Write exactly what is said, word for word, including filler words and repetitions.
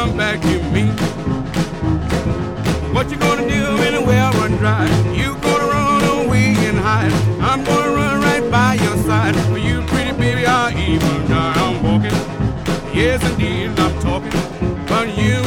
come back to me. What you gonna do when the well run dry? You gonna run away and hide. I'm gonna run right by your side. For you, pretty baby, I'll even die. I'm walking. Yes, indeed, I'm talking. But you